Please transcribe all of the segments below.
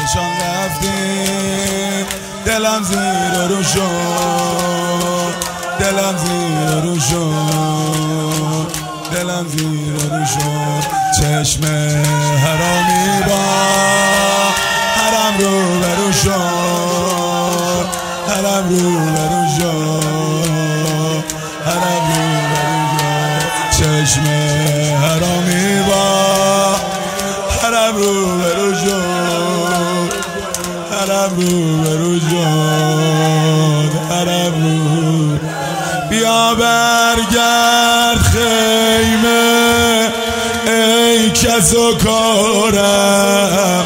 نشان رفتیم دلم زیر رو شد، دلم زیر رو شد، دلم زیر رو شد. چشم حرامی با حرم رو برو شد، حرم رو برو شد، حرم رو برو شد. چشم حرامی با حرم رو برو شد، حرم رو برو شد، حرم رو. بیا برگرد خیمه ای کس و کارم،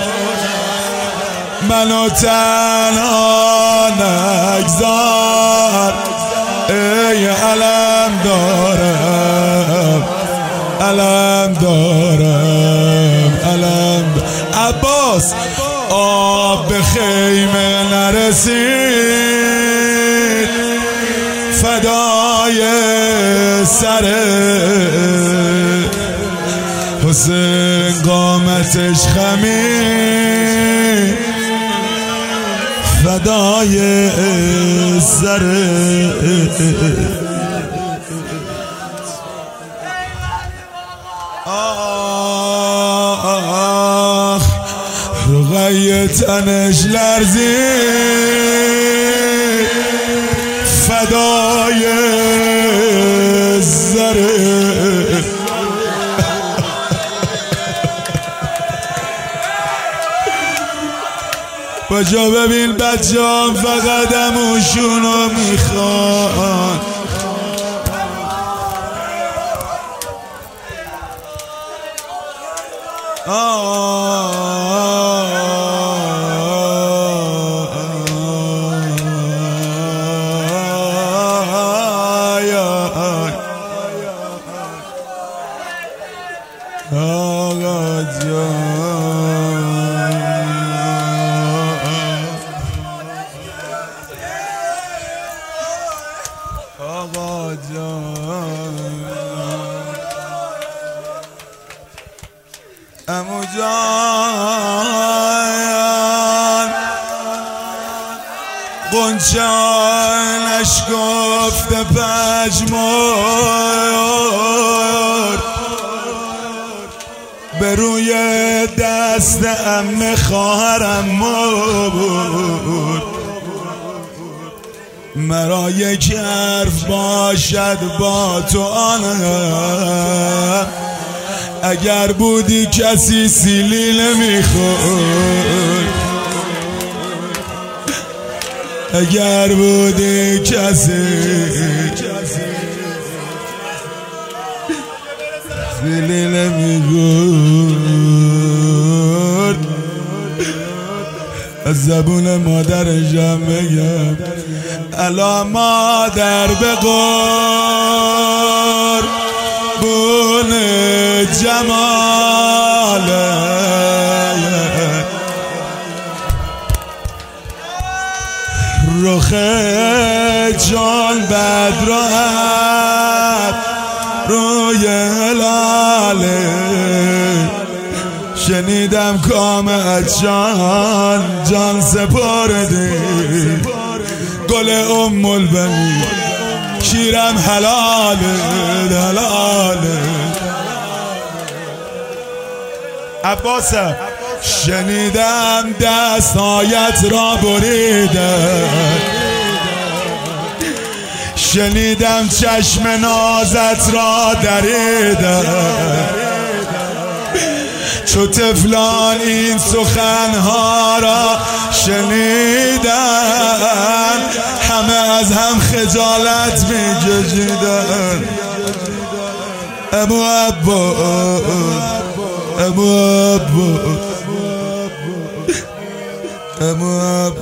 منو تنها نگذار ای علم دارم، علم دارم، علم عباس. آب به خیمه نرسید فدای سر حسین، قامتش خمید فدای سر. رقیه تنش لرزید فدای زره. بجا ببین بچه‌ام فقط اموشونو میخوان. آقا جان، آقا جان، عمو جان، قنچانش گفته پژمرد به روی دست عمه خواهرم مرد. مرا یک حرف باشد با تو آنم، اگر بودی کسی سیلی نمیخورد، اگر بودی کسی سیلی نمیخورد. از زبون مادرشم بگم الا مادر به قربون جمالت، رخ جان بدرات روی هلاله. شنیدم کامت جان جان سپردی، گل ام البنی شیرم حلاله حلاله. عباسم شنیدم دستایت را بریدن، شنیدم چشم نازت را دریدن، چو طفلان این سخنها را شنیدن، همه از هم خجالت می‌کشیدن. ابو عباس، ابو عباس، ابو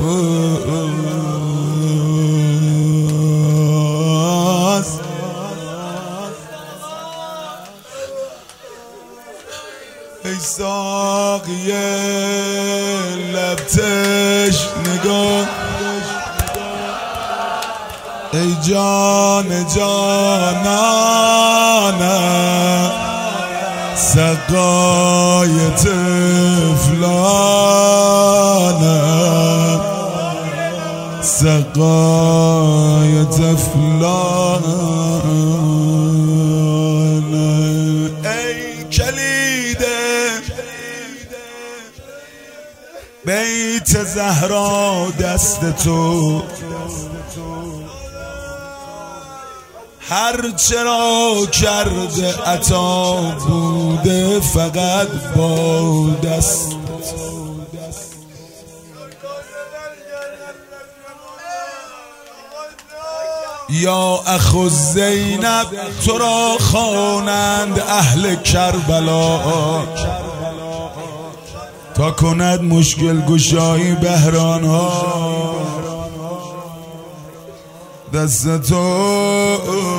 عباس. ای ساقی لب تشنگان، ای جان جانانم، سقای طفلانم، سقای طفلان ای کلید بیت زهرا دست تو، هر چرا کرده عطا بوده فقط با دست تو. یا اخو زینب تو را خوانند اهل کربلا، تا کند مشکل گشایی بحران ها دست تو.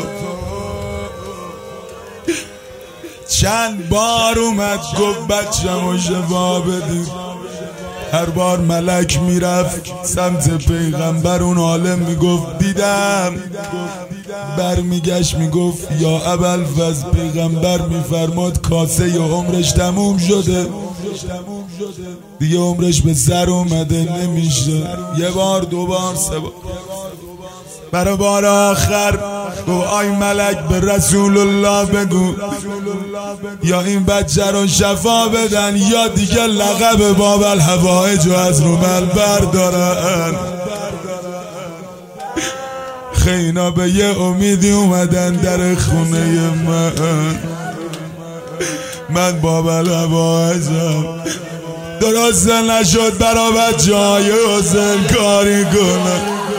چند بار اومد گفت بچه‌مو شفا بدید، هر بار ملک میرفت سمت پیغمبر اون عالم میگفت دیدم، برمیگشت میگفت یا ابوالفضل پیغمبر میفرماد کاسه عمرش تموم شده دیگه، عمرش به سر اومده نمیشه. یه بار دو بار سه بار، برای بار آخر گفت آی ملک به رسول الله بگو یا این بچه رو شفا بدن یا دیگه لقب باب الحوائج رو از رومل بردارن. خینا به یه امیدی اومدن در خونه من باب الحوائجم، درست نشد برا بچه های حسین کاری کنم.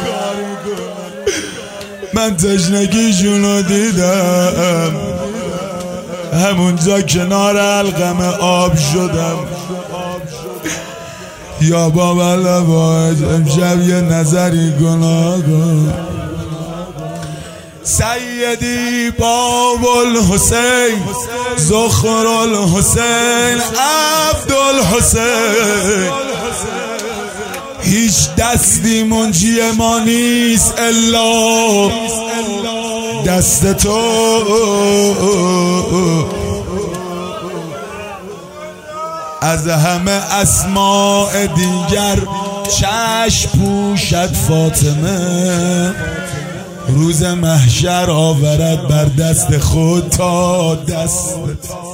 من تشنگیشونو دیدم، همونجا کنار القم آب شدم. یا بابا الحوائج امشب یه نظری گناه کن. سیدی باب الحسین زخر الحسین عبدالحسین، هیچ دستی منجی ما نیست الا دست تو. از همه اسماء دیگر چشم پوشد فاطمه، روز محشر آورد بر دست خود تا دست